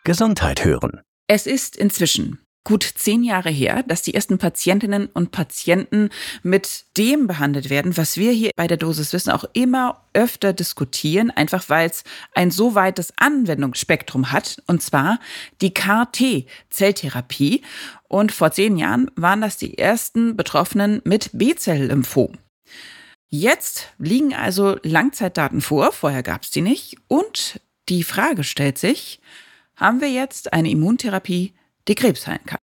Gesundheit hören. Es ist inzwischen gut 10 Jahre her, dass die ersten Patientinnen und Patienten mit dem behandelt werden, was wir hier bei der Dosis Wissen auch immer öfter diskutieren, einfach weil es ein so weites Anwendungsspektrum hat, und zwar die CAR-T-Zelltherapie. Und vor 10 Jahren waren das die ersten Betroffenen mit B-Zell-Lymphom. Jetzt liegen also Langzeitdaten vor, vorher gab es die nicht. Und die Frage stellt sich, haben wir jetzt eine Immuntherapie, die Krebs heilen kann?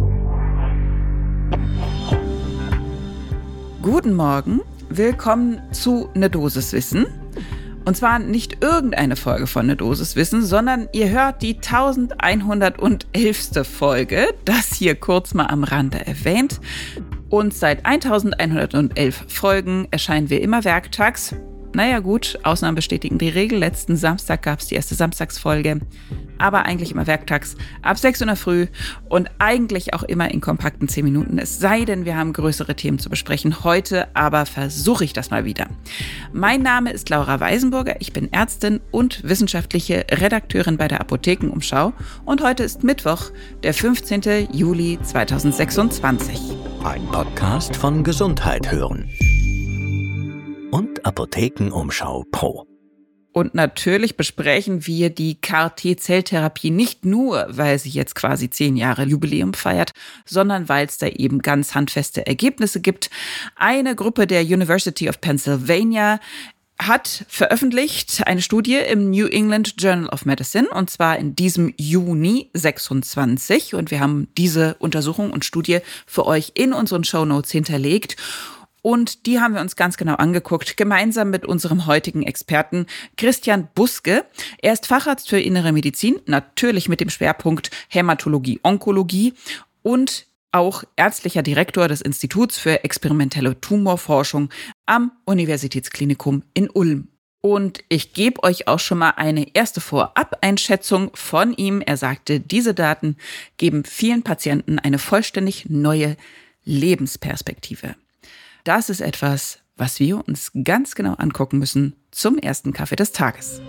Guten Morgen, willkommen zu Ne Dosis Wissen. Und zwar nicht irgendeine Folge von Ne Dosis Wissen, sondern ihr hört die 1111. Folge, das hier kurz mal am Rande erwähnt. Und seit 1111 Folgen erscheinen wir immer werktags. Naja gut, Ausnahmen bestätigen die Regel. Letzten Samstag gab es die erste Samstagsfolge. Aber eigentlich immer werktags ab 6 Uhr in der Früh und eigentlich auch immer in kompakten 10 Minuten. Es sei denn, wir haben größere Themen zu besprechen. Heute aber versuche ich das mal wieder. Mein Name ist Laura Weisenburger. Ich bin Ärztin und wissenschaftliche Redakteurin bei der Apothekenumschau. Und heute ist Mittwoch, der 15. Juli 2026. Ein Podcast von Gesundheit hören. Und Apothekenumschau Pro. Und natürlich besprechen wir die CAR-T-Zelltherapie nicht nur, weil sie jetzt quasi 10 Jahre Jubiläum feiert, sondern weil es da eben ganz handfeste Ergebnisse gibt. Eine Gruppe der University of Pennsylvania hat veröffentlicht eine Studie im New England Journal of Medicine, und zwar in diesem Juni 26. Und wir haben diese Untersuchung und Studie für euch in unseren Shownotes hinterlegt. Und die haben wir uns ganz genau angeguckt, gemeinsam mit unserem heutigen Experten Christian Buske. Er ist Facharzt für Innere Medizin, natürlich mit dem Schwerpunkt Hämatologie-Onkologie und auch ärztlicher Direktor des Instituts für experimentelle Tumorforschung am Universitätsklinikum in Ulm. Und ich gebe euch auch schon mal eine erste Vorab-Einschätzung von ihm. Er sagte, diese Daten geben vielen Patienten eine vollständig neue Lebensperspektive. Das ist etwas, was wir uns ganz genau angucken müssen zum ersten Kaffee des Tages.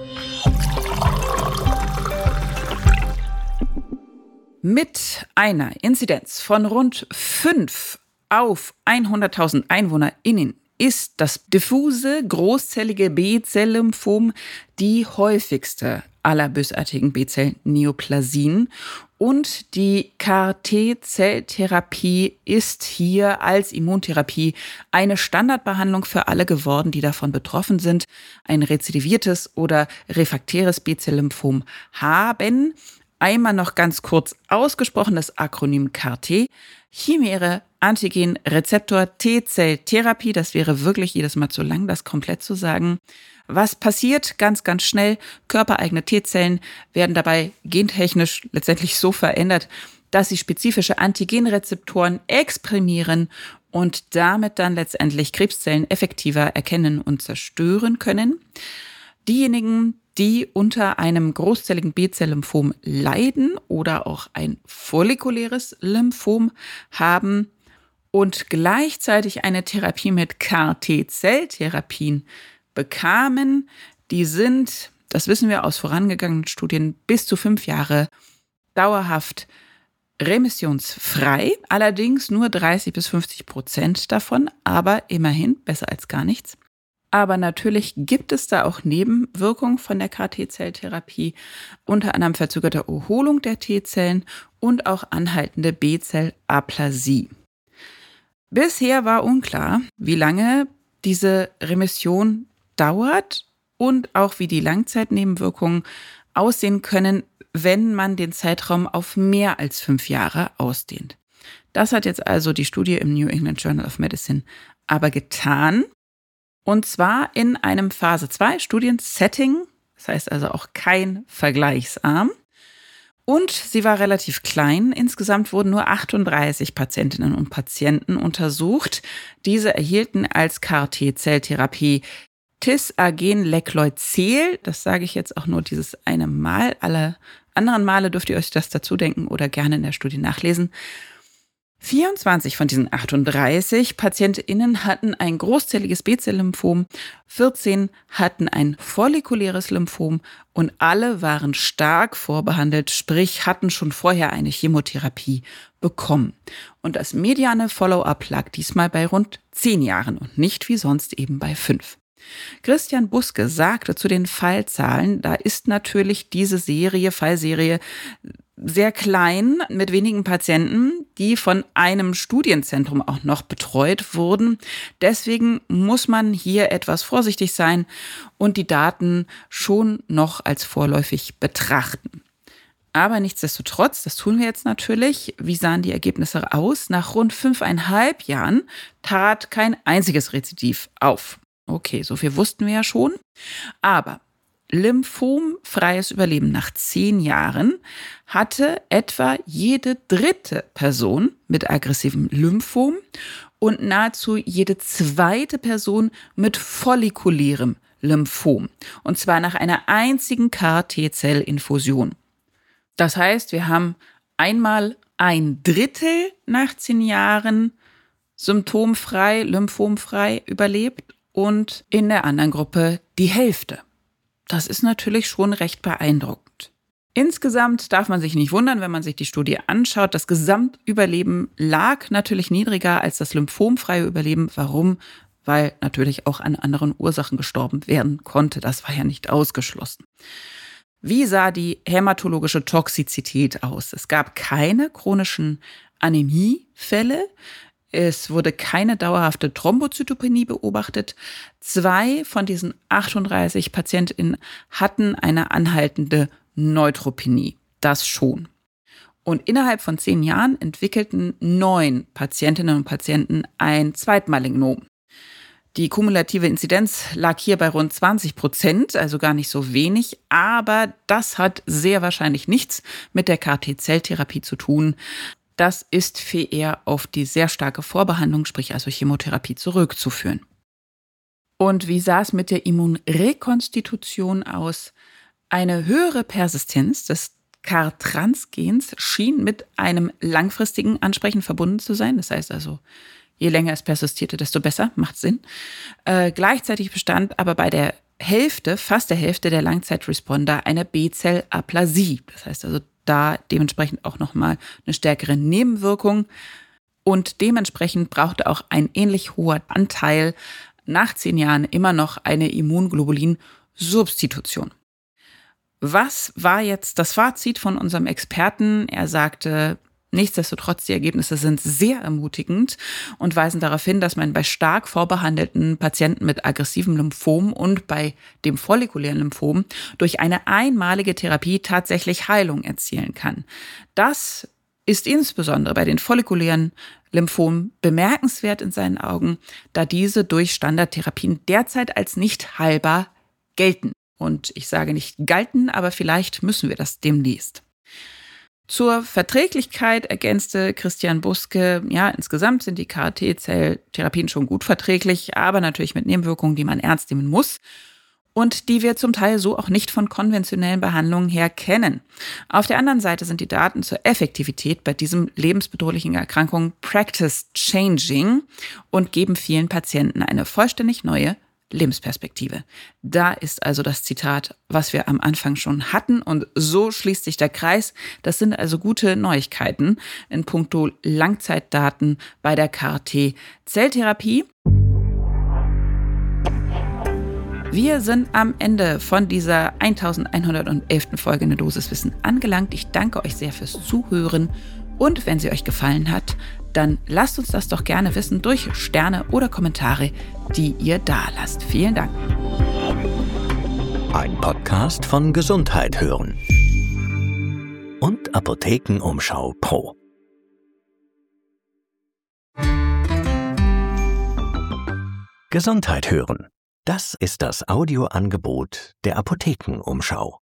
Mit einer Inzidenz von rund 5 auf 100.000 EinwohnerInnen ist das diffuse, großzellige B-Zell-Lymphom die häufigste aller bösartigen B-Zell-Neoplasien. Und die CAR-T-Zelltherapie ist hier als Immuntherapie eine Standardbehandlung für alle geworden, die davon betroffen sind, ein rezidiviertes oder refraktäres B-Zell-Lymphom haben. Einmal noch ganz kurz ausgesprochen das Akronym CAR-T. Chimäre Antigen-Rezeptor T-Zelltherapie, das wäre wirklich jedes Mal zu lang, das komplett zu sagen. Was passiert? Ganz, ganz schnell. Körpereigene T-Zellen werden dabei gentechnisch letztendlich so verändert, dass sie spezifische Antigenrezeptoren exprimieren und damit dann letztendlich Krebszellen effektiver erkennen und zerstören können. Diejenigen, die unter einem großzelligen B-Zell-Lymphom leiden oder auch ein follikuläres Lymphom haben und gleichzeitig eine Therapie mit CAR-T-Zelltherapien bekamen, die sind, das wissen wir aus vorangegangenen Studien, bis zu 5 Jahre dauerhaft remissionsfrei, allerdings nur 30-50% davon, aber immerhin besser als gar nichts. Aber natürlich gibt es da auch Nebenwirkungen von der CAR-T-Zelltherapie, unter anderem verzögerte Erholung der T-Zellen und auch anhaltende B-Zellaplasie. Bisher war unklar, wie lange diese Remission dauert und auch wie die Langzeitnebenwirkungen aussehen können, wenn man den Zeitraum auf mehr als 5 Jahre ausdehnt. Das hat jetzt also die Studie im New England Journal of Medicine aber getan. Und zwar in einem Phase-2-Studiensetting, das heißt also auch kein Vergleichsarm. Und sie war relativ klein. Insgesamt wurden nur 38 Patientinnen und Patienten untersucht. Diese erhielten als CAR-T-Zelltherapie Tisagen-Lecloicel. Das sage ich jetzt auch nur dieses eine Mal. Alle anderen Male dürft ihr euch das dazu denken oder gerne in der Studie nachlesen. 24 von diesen 38 PatientInnen hatten ein großzelliges B-Zell-Lymphom, 14 hatten ein follikuläres Lymphom und alle waren stark vorbehandelt, sprich hatten schon vorher eine Chemotherapie bekommen. Und das mediane Follow-up lag diesmal bei rund 10 Jahren und nicht wie sonst eben bei 5. Christian Buske sagte zu den Fallzahlen, da ist natürlich diese Fallserie sehr klein mit wenigen Patienten, die von einem Studienzentrum auch noch betreut wurden. Deswegen muss man hier etwas vorsichtig sein und die Daten schon noch als vorläufig betrachten. Aber nichtsdestotrotz, das tun wir jetzt natürlich. Wie sahen die Ergebnisse aus? Nach rund 5,5 Jahren trat kein einziges Rezidiv auf. Okay, so viel wussten wir ja schon. Aber lymphomfreies Überleben nach 10 Jahren hatte etwa jede 3. Person mit aggressivem Lymphom und nahezu jede 2. Person mit follikulärem Lymphom. Und zwar nach einer einzigen CAR-T-Zell-Infusion. Das heißt, wir haben einmal 1/3 nach 10 Jahren symptomfrei, lymphomfrei überlebt und in der anderen Gruppe die Hälfte. Das ist natürlich schon recht beeindruckend. Insgesamt darf man sich nicht wundern, wenn man sich die Studie anschaut. Das Gesamtüberleben lag natürlich niedriger als das lymphomfreie Überleben. Warum? Weil natürlich auch an anderen Ursachen gestorben werden konnte. Das war ja nicht ausgeschlossen. Wie sah die hämatologische Toxizität aus? Es gab keine chronischen Anämiefälle. Es wurde keine dauerhafte Thrombozytopenie beobachtet. 2 von diesen 38 PatientInnen hatten eine anhaltende Neutropenie. Das schon. Und innerhalb von 10 Jahren entwickelten 9 Patientinnen und Patienten ein Zweitmalignom. Die kumulative Inzidenz lag hier bei rund 20%, also gar nicht so wenig. Aber das hat sehr wahrscheinlich nichts mit der CAR-T-Zelltherapie zu tun. Das ist viel eher auf die sehr starke Vorbehandlung, sprich also Chemotherapie, zurückzuführen. Und wie sah es mit der Immunrekonstitution aus? Eine höhere Persistenz des CAR-Transgens schien mit einem langfristigen Ansprechen verbunden zu sein. Das heißt also, je länger es persistierte, desto besser, macht Sinn. Gleichzeitig bestand aber bei der Hälfte, fast der Hälfte der Langzeitresponder eine B-Zell-Aplasie. Das heißt also, da dementsprechend auch nochmal eine stärkere Nebenwirkung. Und dementsprechend brauchte auch ein ähnlich hoher Anteil nach 10 Jahren immer noch eine Immunglobulinsubstitution. Was war jetzt das Fazit von unserem Experten? Er sagte, nichtsdestotrotz, die Ergebnisse sind sehr ermutigend und weisen darauf hin, dass man bei stark vorbehandelten Patienten mit aggressivem Lymphom und bei dem follikulären Lymphom durch eine einmalige Therapie tatsächlich Heilung erzielen kann. Das ist insbesondere bei den follikulären Lymphomen bemerkenswert in seinen Augen, da diese durch Standardtherapien derzeit als nicht heilbar gelten. Und ich sage nicht galten, aber vielleicht müssen wir das demnächst. Zur Verträglichkeit ergänzte Christian Buske, ja, insgesamt sind die CAR-T-Zelltherapien schon gut verträglich, aber natürlich mit Nebenwirkungen, die man ernst nehmen muss und die wir zum Teil so auch nicht von konventionellen Behandlungen her kennen. Auf der anderen Seite sind die Daten zur Effektivität bei diesem lebensbedrohlichen Erkrankung practice-changing und geben vielen Patienten eine vollständig neue Lebensperspektive. Da ist also das Zitat, was wir am Anfang schon hatten, und so schließt sich der Kreis. Das sind also gute Neuigkeiten in puncto Langzeitdaten bei der CAR-T-Zelltherapie. Wir sind am Ende von dieser 1111. Folge Eine Dosis Wissen angelangt. Ich danke euch sehr fürs Zuhören und wenn sie euch gefallen hat, dann lasst uns das doch gerne wissen durch Sterne oder Kommentare, die ihr da lasst. Vielen Dank. Ein Podcast von Gesundheit hören und Apothekenumschau Pro. Gesundheit hören. Das ist das Audioangebot der Apothekenumschau.